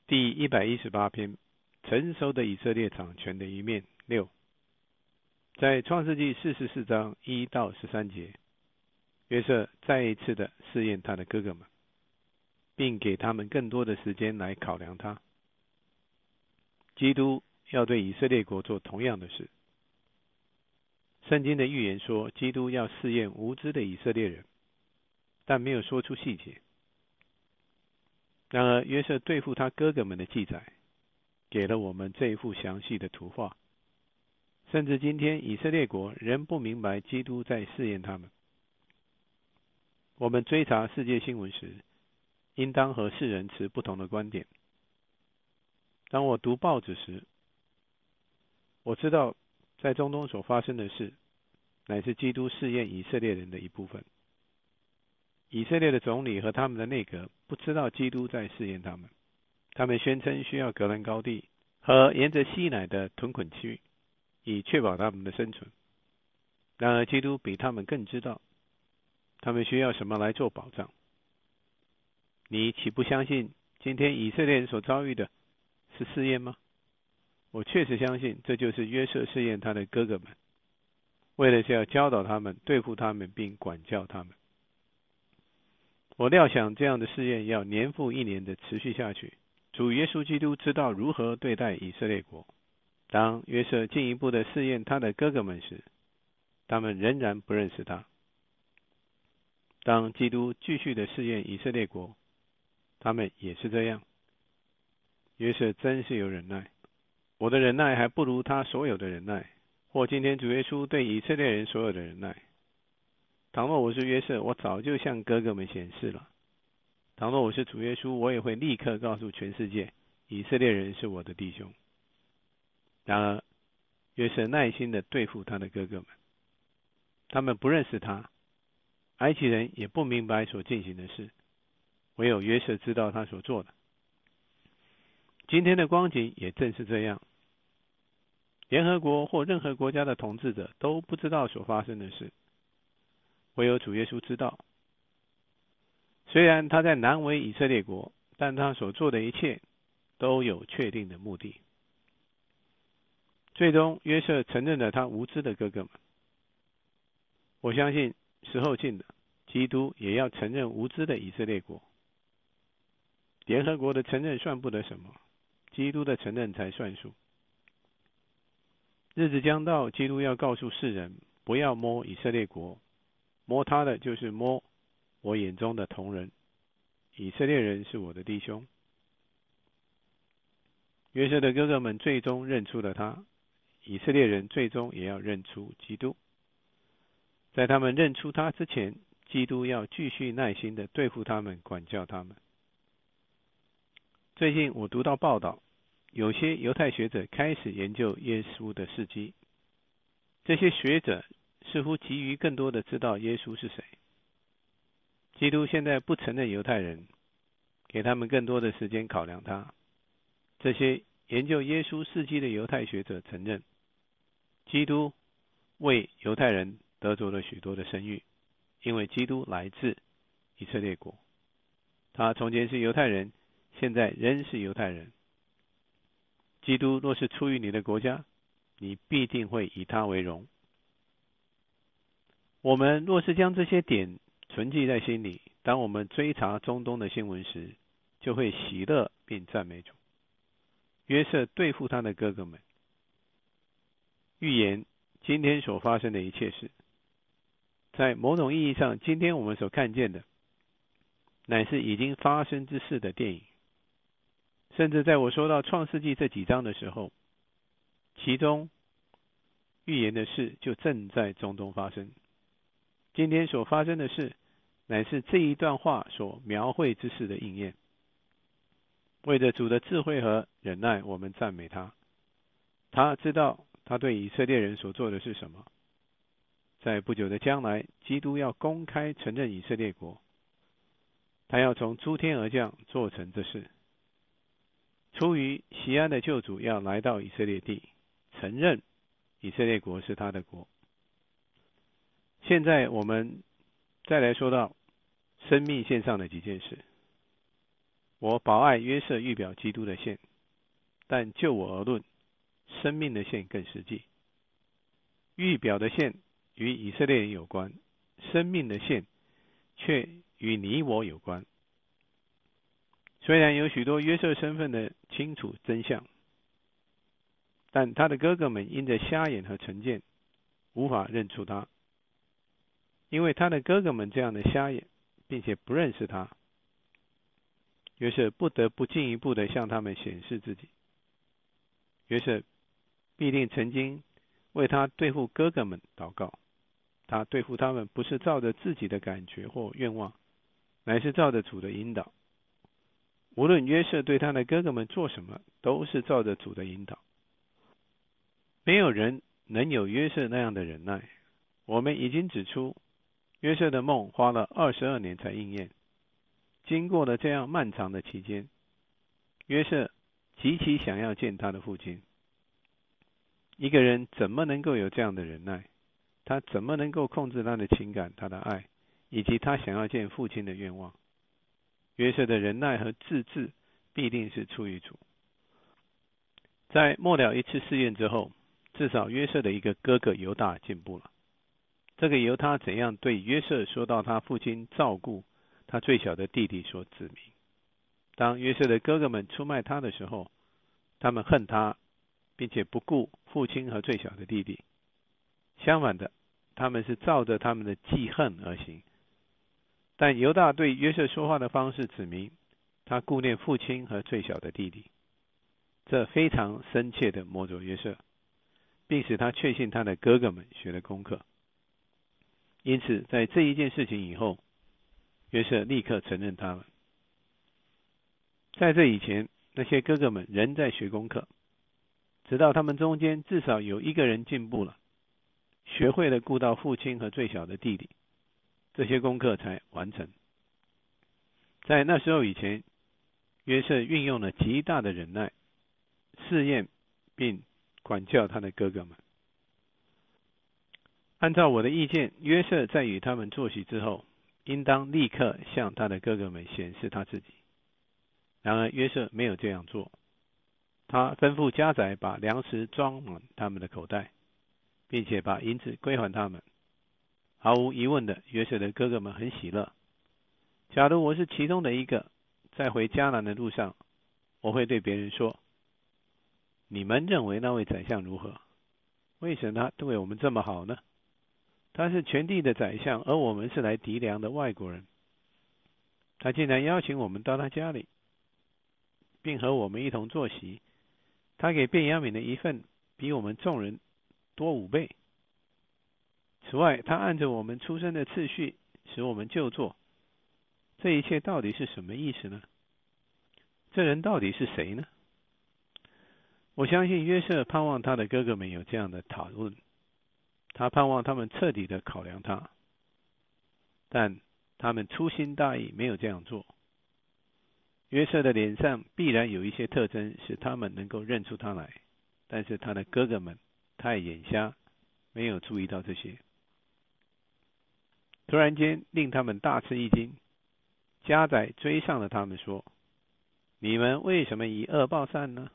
第118篇，成熟的以色列掌权的一面6。在创世纪44章1到13节，约瑟再一次的试验他的哥哥们，并给他们更多的时间来考量他。基督要对以色列国做同样的事。圣经的预言说，基督要试验无知的以色列人，但没有说出细节。然而，约瑟对付他哥哥们的记载，给了我们这一幅详细的图画。甚至今天以色列国仍不明白基督在试验他们。我们追查世界新闻时，应当和世人持不同的观点。当我读报纸时，我知道在中东所发生的事，乃是基督试验以色列人的一部分。以色列的总理和他们的内阁不知道基督在试验他们，他们宣称需要格兰高地和沿着西乃的屯垦区，以确保他们的生存。然而基督比他们更知道他们需要什么来做保障。你岂不相信今天以色列人所遭遇的是试验吗？我确实相信这就是约瑟试验他的哥哥们，为的是要教导他们，对付他们，并管教他们。我料想这样的试验要年复一年的持续下去。主耶稣基督知道如何对待以色列国。当约瑟进一步的试验他的哥哥们时，他们仍然不认识他。当基督继续的试验以色列国，他们也是这样。约瑟真是有忍耐，我的忍耐还不如他所有的忍耐，或今天主耶稣对以色列人所有的忍耐。倘若我是约瑟，我早就向哥哥们显示了。倘若我是主耶稣，我也会立刻告诉全世界，以色列人是我的弟兄。然而，约瑟耐心地对付他的哥哥们，他们不认识他，埃及人也不明白所进行的事，唯有约瑟知道他所做的。今天的光景也正是这样，联合国或任何国家的统治者都不知道所发生的事，唯有主耶稣知道。虽然他在难为以色列国，但他所做的一切都有确定的目的。最终，约瑟承认了他无知的哥哥们。我相信时候近了，基督也要承认无知的以色列国。联合国的承认算不得什么，基督的承认才算数。日子将到，基督要告诉世人，不要摸以色列国，摸他的就是摸我眼中的同人。以色列人是我的弟兄。约瑟的哥哥们最终认出了他，以色列人最终也要认出基督。在他们认出他之前，基督要继续耐心地对付他们，管教他们。最近我读到报道，有些犹太学者开始研究耶稣的事迹。这些学者似乎急于更多的知道耶稣是谁。基督现在不承认犹太人，给他们更多的时间考量他。这些研究耶稣事迹的犹太学者承认，基督为犹太人得着了许多的声誉，因为基督来自以色列国。他从前是犹太人，现在仍是犹太人。基督若是出于你的国家，你必定会以他为荣。我们若是将这些点存记在心里，当我们追查中东的新闻时，就会喜乐并赞美主。约瑟对付他的哥哥们，预言今天所发生的一切事。在某种意义上，今天我们所看见的，乃是已经发生之事的电影。甚至在我说到创世纪这几章的时候，其中预言的事就正在中东发生。今天所发生的事，乃是这一段话所描绘之事的应验。为着主的智慧和忍耐，我们赞美他。他知道他对以色列人所做的是什么。在不久的将来，基督要公开承认以色列国，他要从诸天而降，做成这事。出于锡安的救主要来到以色列地，承认以色列国是他的国。现在我们再来说到生命线上的几件事。 我保爱约瑟预表基督的线，但就我而论，生命的线更实际。预表的线与以色列人有关，生命的线却与你我有关。虽然有许多约瑟身份的清楚真相，但他的哥哥们因着瞎眼和成见，无法认出他，因为他的哥哥们这样的瞎眼，并且不认识他，约瑟不得不进一步的向他们显示自己。约瑟必定曾经为他对付哥哥们祷告，他对付他们不是照着自己的感觉或愿望，乃是照着主的引导。无论约瑟对他的哥哥们做什么，都是照着主的引导。没有人能有约瑟那样的忍耐。我们已经指出，约瑟的梦花了22年才应验。经过了这样漫长的期间，约瑟极其想要见他的父亲。一个人怎么能够有这样的忍耐？他怎么能够控制他的情感、他的爱，以及他想要见父亲的愿望？约瑟的忍耐和自制必定是出于主。在末了一次试验之后，至少约瑟的一个哥哥犹大进步了。这个由他怎样对约瑟说到他父亲照顾他最小的弟弟所指明。当约瑟的哥哥们出卖他的时候，他们恨他，并且不顾父亲和最小的弟弟。相反的，他们是照着他们的记恨而行。但犹大对约瑟说话的方式指明，他顾念父亲和最小的弟弟，这非常深切地摸着约瑟，并使他确信他的哥哥们学了功课。因此，在这一件事情以后，约瑟立刻承认他们。在这以前，那些哥哥们仍在学功课，直到他们中间至少有一个人进步了，学会了顾到父亲和最小的弟弟，这些功课才完成。在那时候以前，约瑟运用了极大的忍耐，试验并管教他的哥哥们。按照我的意见，约瑟在与他们坐席之后，应当立刻向他的哥哥们显示他自己。然而约瑟没有这样做，他吩咐家宰把粮食装满他们的口袋，并且把银子归还他们。毫无疑问的，约瑟的哥哥们很喜乐。假如我是其中的一个，在回迦南的路上，我会对别人说：你们认为那位宰相如何？为什么他对我们这么好呢？他是全地的宰相，而我们是来籴粮的外国人。他竟然邀请我们到他家里，并和我们一同坐席。他给便雅悯的一份比我们众人多5倍。此外，他按着我们出生的次序使我们就坐。这一切到底是什么意思呢？这人到底是谁呢？我相信约瑟盼望他的哥哥们有这样的讨论，他盼望他们彻底的考量他，但他们粗心大意，没有这样做。约瑟的脸上必然有一些特征使他们能够认出他来，但是他的哥哥们太眼瞎，没有注意到这些。突然间令他们大吃一惊，家宰追上了他们说：你们为什么以恶报善呢？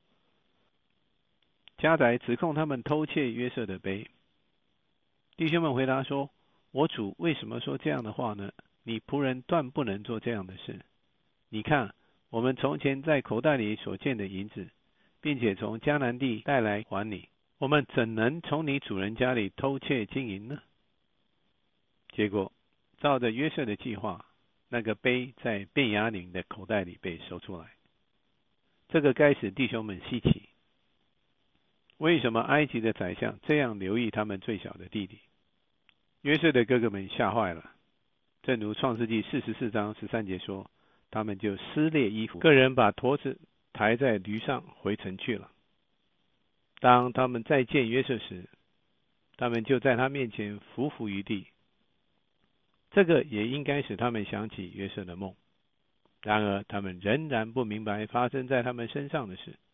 家宰指控他们偷窃约瑟的杯。弟兄们回答说：我主为什么说这样的话呢？你仆人断不能做这样的事。你看，我们从前在口袋里所见的银子，并且从迦南地带来还你，我们怎能从你主人家里偷窃金银呢？结果，照着约瑟的计划，那个杯在便雅悯的口袋里被搜出来。这个该使弟兄们稀奇。为什么埃及的宰相这样留意他们最小的弟弟？约瑟的哥哥们吓坏了，正如创世纪44章13节说，他们就撕裂衣服，个人把驼子抬在驴上回城去了。当他们再见约瑟时，他们就在他面前伏伏于地。这个也应该使他们想起约瑟的梦。然而他们仍然不明白发生在他们身上的事。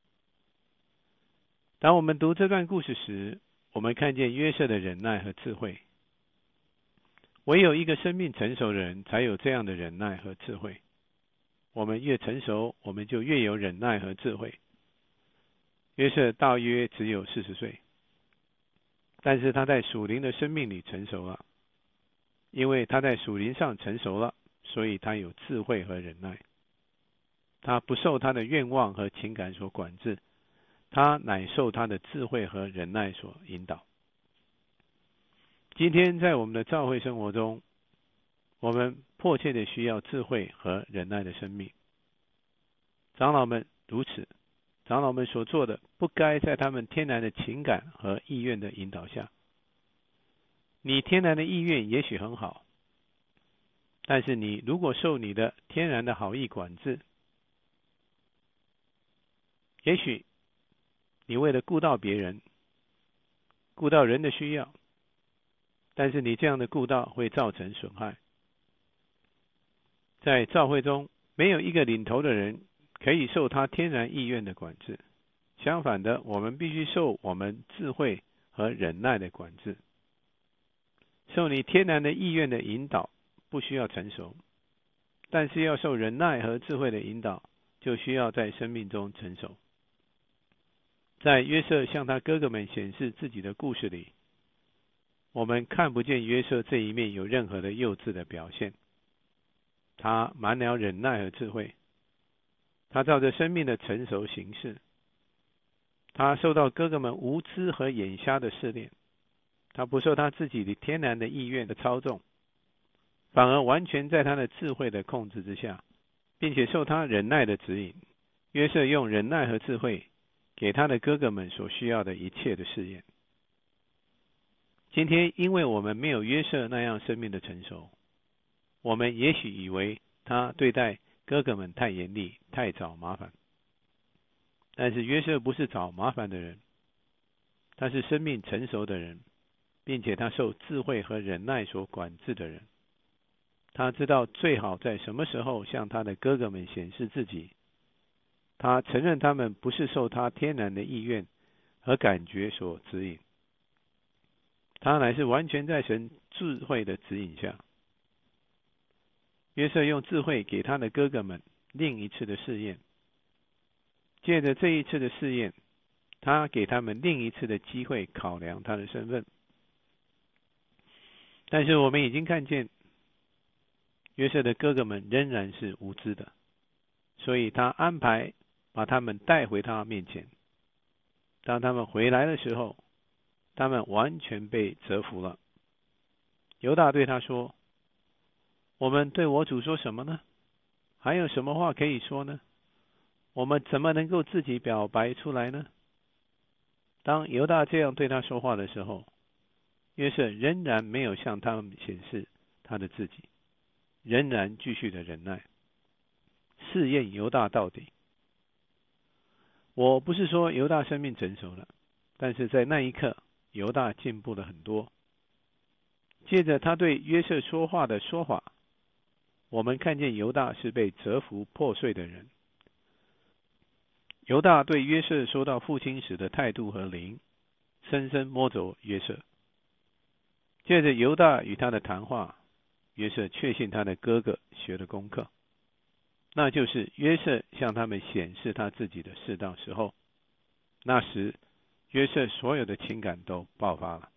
当我们读这段故事时，我们看见约瑟的忍耐和智慧。唯有一个生命成熟的人才有这样的忍耐和智慧。 我们越成熟，我们就越有忍耐和智慧。约瑟大约只有40岁，但是他在属灵的生命里成熟了，因为他在属灵上成熟了，所以他有智慧和忍耐。他不受他的愿望和情感所管制，他乃受他的智慧和忍耐所引导。今天在我们的教会生活中，我们迫切的需要智慧和忍耐的生命。长老们如此，长老们所做的不该在他们天然的情感和意愿的引导下。你天然的意愿也许很好，但是你如果受你的天然的好意管制，也许你为了顾到别人，顾到人的需要，但是你这样的顾到会造成损害。在教会中，没有一个领头的人可以受他天然意愿的管制，相反的，我们必须受我们智慧和忍耐的管制。受你天然的意愿的引导不需要成熟，但是要受忍耐和智慧的引导，就需要在生命中成熟。在约瑟向他哥哥们显示自己的故事里，我们看不见约瑟这一面有任何的幼稚的表现。他满了忍耐和智慧，他照着生命的成熟行事。他受到哥哥们无知和眼瞎的试炼，他不受他自己的天然的意愿的操纵，反而完全在他的智慧的控制之下，并且受他忍耐的指引。约瑟用忍耐和智慧给他的哥哥们所需要的一切的试验。今天因为我们没有约瑟那样生命的成熟，我们也许以为他对待哥哥们太严厉，太找麻烦。但是约瑟不是找麻烦的人，他是生命成熟的人，并且他受智慧和忍耐所管制的人。他知道最好在什么时候向他的哥哥们显示自己。他承认他们不是受他天然的意愿和感觉所指引，他乃是完全在神智慧的指引下。约瑟用智慧给他的哥哥们另一次的试验，借着这一次的试验，他给他们另一次的机会考量他的身份。但是我们已经看见，约瑟的哥哥们仍然是无知的，所以他安排把他们带回他面前。当他们回来的时候，他们完全被折服了。犹大对他说：我们对我主说什么呢？还有什么话可以说呢？我们怎么能够自己表白出来呢？当犹大这样对他说话的时候，约瑟仍然没有向他们显示他的自己，仍然继续的忍耐，试验犹大到底。我不是说犹大生命成熟了，但是在那一刻，犹大进步了很多。借着他对约瑟说话的说法，我们看见犹大是被折服破碎的人。犹大对约瑟说到父亲时的态度和灵，深深摸着约瑟。借着犹大与他的谈话，约瑟确信他的哥哥学了功课，那就是约瑟向他们显示他自己的适当时候。那时，约瑟所有的情感都爆发了。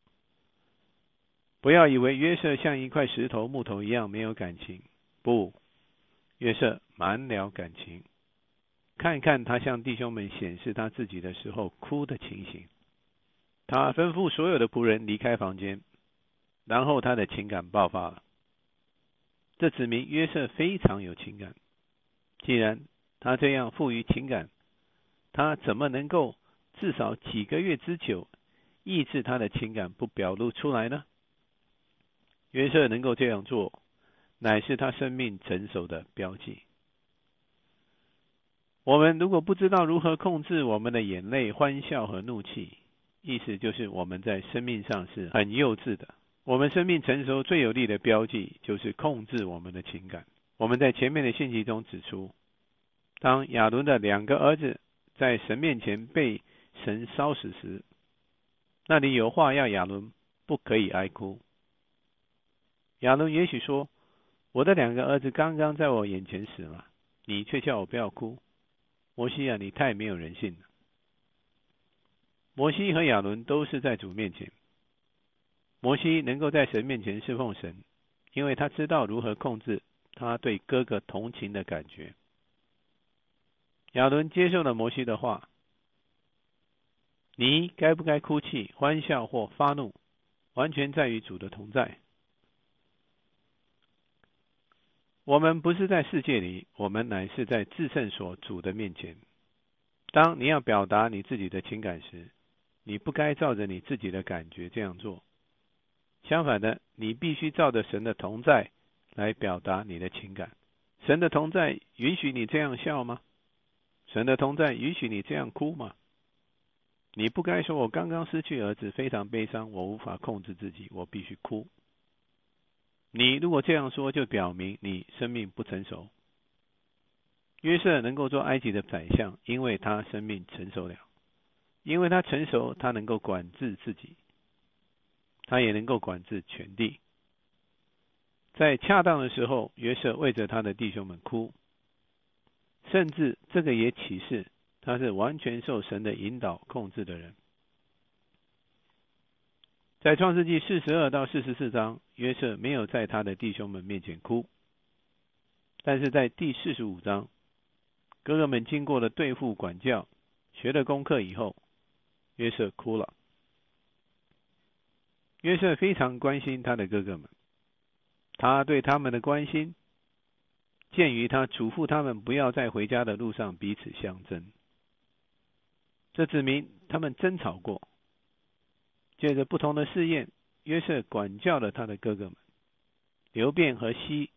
不要以为约瑟像一块石头、木头一样没有感情，不，约瑟满了感情。看看他向弟兄们显示他自己的时候哭的情形。他吩咐所有的仆人离开房间，然后他的情感爆发了。这指明约瑟非常有情感。既然他这样富于情感，他怎么能够至少几个月之久抑制他的情感不表露出来呢？约瑟能够这样做，乃是他生命成熟的标记。我们如果不知道如何控制我们的眼泪、欢笑和怒气，意思就是我们在生命上是很幼稚的。我们生命成熟最有力的标记就是控制我们的情感。我们在前面的信息中指出，当亚伦的2个儿子在神面前被神烧死时，那里有话要亚伦不可以哀哭。亚伦也许说，我的2个儿子刚刚在我眼前死了， 你却叫我不要哭。摩西啊，你太没有人性了。摩西和亚伦都是在主面前。摩西能够在神面前侍奉神，因为他知道如何控制他对哥哥同情的感觉。亚伦接受了摩西的话，你该不该哭泣、欢笑或发怒，完全在于主的同在。我们不是在世界里，我们乃是在至圣所主的面前。当你要表达你自己的情感时，你不该照着你自己的感觉这样做。相反的，你必须照着神的同在来表达你的情感。神的同在允许你这样笑吗？神的同在允许你这样哭吗？你不该说我刚刚失去儿子，非常悲伤，我无法控制自己，我必须哭。你如果这样说，就表明你生命不成熟。约瑟能够做埃及的宰相，因为他生命成熟了。因为他成熟，他能够管制自己，他也能够管制全地。在恰当的时候，约瑟为着他的弟兄们哭，甚至这个也启示他是完全受神的引导控制的人。在创世纪42到44章，约瑟没有在他的弟兄们面前哭，但是在第45章，哥哥们经过了对付管教，学了功课以后，约瑟哭了。约瑟非常关心他的哥哥们，他对他们的关心，鉴于他嘱咐他们不要在回家的路上彼此相争，这指明他们争吵过。借着不同的试验，约瑟管教了他的哥哥们。流便和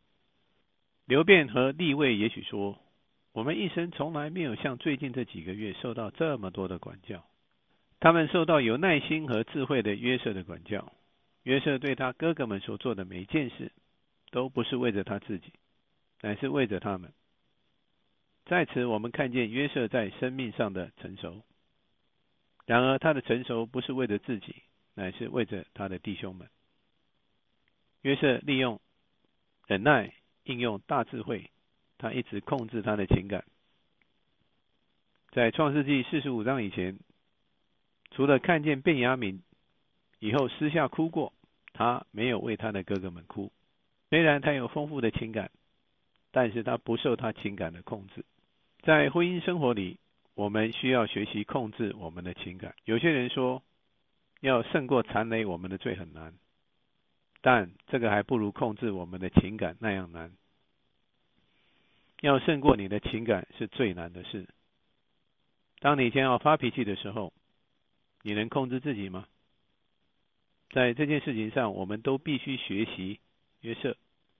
利未也许说，我们一生从来没有像最近这几个月受到这么多的管教。他们受到有耐心和智慧的约瑟的管教。约瑟对他哥哥们所做的每件事，都不是为着他自己，乃是为着他们。在此我们看见约瑟在生命上的成熟。然而他的成熟不是为着自己，乃是为着他的弟兄们。约瑟利用忍耐，应用大智慧，他一直控制他的情感。在创世纪45章以前，除了看见便雅悯以后私下哭过，他没有为他的哥哥们哭。虽然他有丰富的情感，但是他不受他情感的控制。在婚姻生活里，我们需要学习控制我们的情感。有些人说，要胜过残累我们的罪很难，但这个还不如控制我们的情感那样难。要胜过你的情感是最难的事。当你将要发脾气的时候，你能控制自己吗？在这件事情上，我们都必须学习约瑟。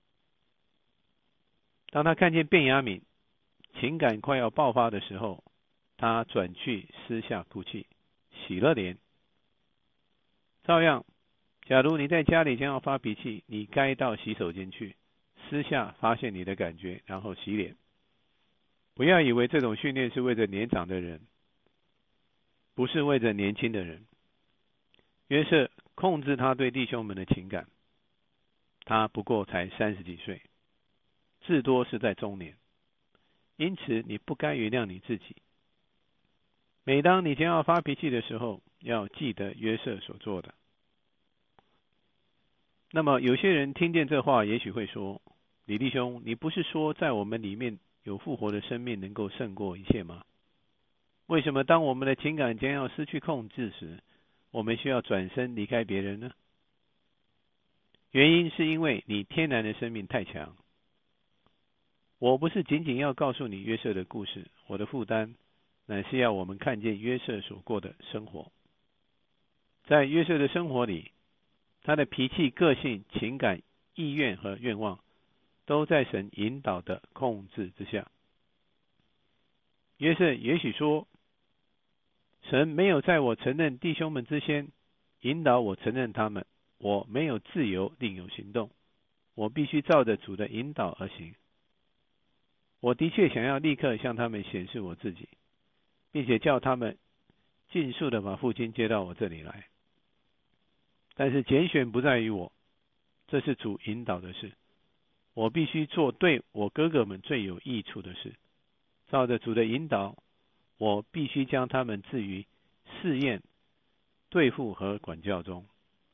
当他看见便雅悯情感快要爆发的时候，他转去私下哭泣，洗了脸。照样，假如你在家里将要发脾气，你该到洗手间去，私下发现你的感觉，然后洗脸。不要以为这种训练是为着年长的人，不是为着年轻的人。约瑟控制他对弟兄们的情感，他不过才30几岁，至多是在中年，因此你不该原谅你自己。每当你将要发脾气的时候，要记得约瑟所做的。那么有些人听见这话，也许会说，李弟兄，你不是说在我们里面有复活的生命能够胜过一切吗？为什么当我们的情感将要失去控制时，我们需要转身离开别人呢？原因是因为你天然的生命太强。我不是仅仅要告诉你约瑟的故事，我的负担乃是要我们看见约瑟所过的生活。在约瑟的生活里，他的脾气、个性、情感、意愿和愿望，都在神引导的控制之下。约瑟也许说，神没有在我承认弟兄们之先引导我承认他们，我没有自由另有行动，我必须照着主的引导而行。我的确想要立刻向他们显示我自己，并且叫他们尽速的把父亲接到我这里来。但是拣选不在于我，这是主引导的事。我必须做对我哥哥们最有益处的事。 照着主的引导，我必须将他们置于试验、对付和管教中。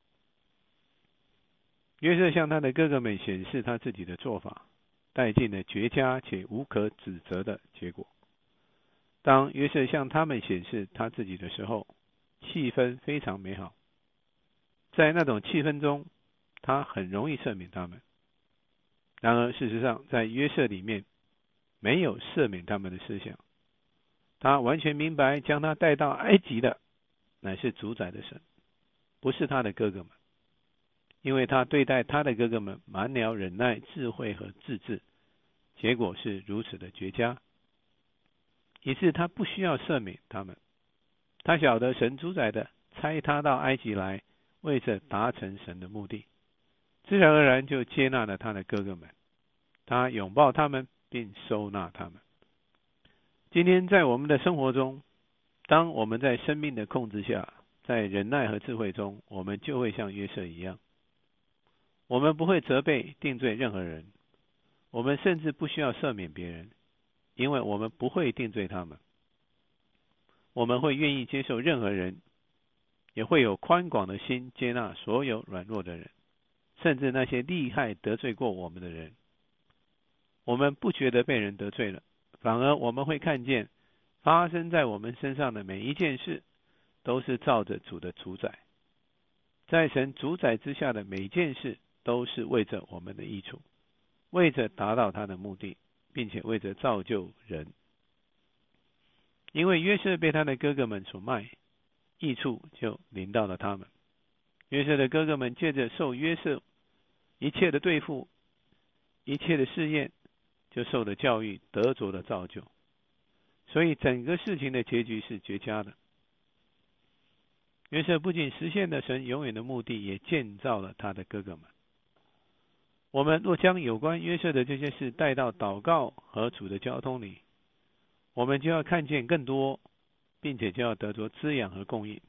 约瑟向他的哥哥们显示他自己的做法，带进了绝佳且无可指责的结果。当约瑟向他们显示他自己的时候，气氛非常美好。在那种气氛中，他很容易赦免他们。然而事实上，在约瑟里面没有赦免他们的思想。他完全明白将他带到埃及的乃是主宰的神，不是他的哥哥们。因为他对待他的哥哥们蛮聊忍耐、智慧和自制，结果是如此的绝佳，以致他不需要赦免他们。他晓得神主宰的差他到埃及来，为着达成神的目的，自然而然就接纳了他的哥哥们。他拥抱他们，并收纳他们。今天在我们的生活中，当我们在生命的控制下，在忍耐和智慧中，我们就会像约瑟一样。我们不会责备、定罪任何人，我们甚至不需要赦免别人，因为我们不会定罪他们。我们会愿意接受任何人，也会有宽广的心接纳所有软弱的人，甚至那些厉害得罪过我们的人。我们不觉得被人得罪了，反而我们会看见发生在我们身上的每一件事都是照着主的主宰，在神主宰之下的每一件事都是为着我们的益处，为着达到他的目的，并且为着造就人。因为约瑟被他的哥哥们所卖，益处就临到了他们。约瑟的哥哥们借着受约瑟一切的对付，一切的试验，就受了教育，得着了造就。所以整个事情的结局是绝佳的。约瑟不仅实现了神永远的目的，也建造了他的哥哥们。我们若将有关约瑟的这些事带到祷告和主的交通里，我们就要看见更多，并且就要得着滋养和供应。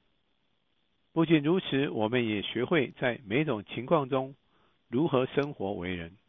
不仅如此，我们也学会在每种情况中如何生活为人。